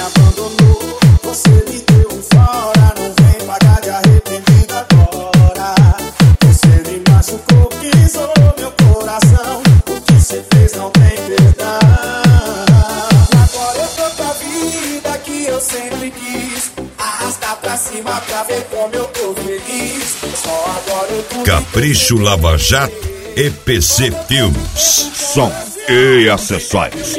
abandonou, você me deu um fora. Não vem pagar de arrependido agora. Você me machucou, pisou meu coração. O que você fez não tem perdão. Agora eu tô com a vida que eu sempre quis. Arrasta pra cima pra ver como eu tô feliz. Só agora eu tô Capricho Lava Jato e PC Filmes. Som e acessórios.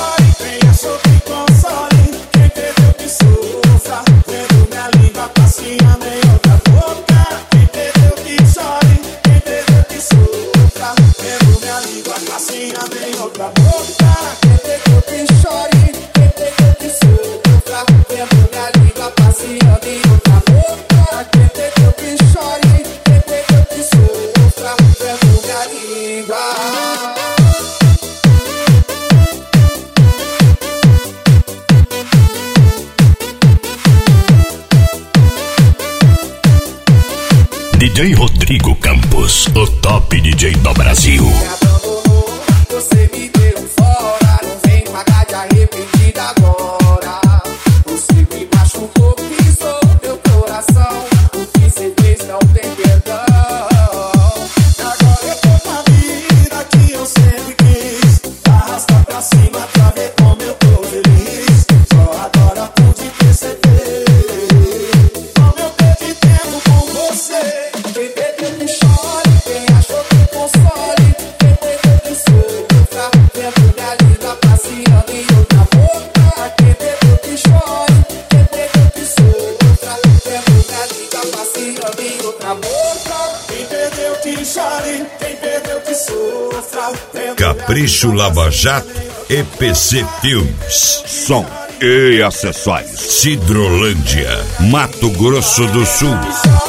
DJ Rodrigo Campos, o top DJ do Brasil. Você me deu um fora, não vem pagar de arrependido agora. Você me machucou, pisou meu coração. O que você fez não tem perdão. Agora eu tô com a vida que eu sempre quis. Arrasta pra cima pra ver como eu tô feliz. Só agora pude perceber como eu perdi tempo com você. Quem perdeu que chore, quem achou que console. Quem perdeu que sofra, vendo minha língua passeando em outra boca. Quem perdeu que chore, quem perdeu que sofra, vendo minha língua passeando em outra boca. Quem perdeu que chore, quem perdeu que sofra, vendo Capricho Lava Jato e PC Filmes. Som e acessórios. Cidrolândia, Mato Grosso do Sul.